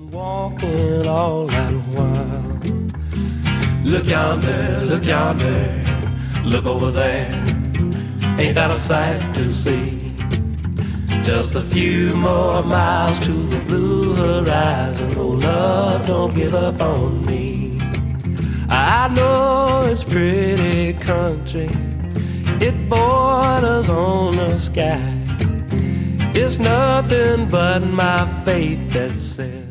Walking all that while. Look yonder, look over there. Ain't that a sight to see? Just a few more miles to the blue horizon. Oh, love, don't give up on me. I know it's pretty country. It borders on the sky. It's nothing but my faith that says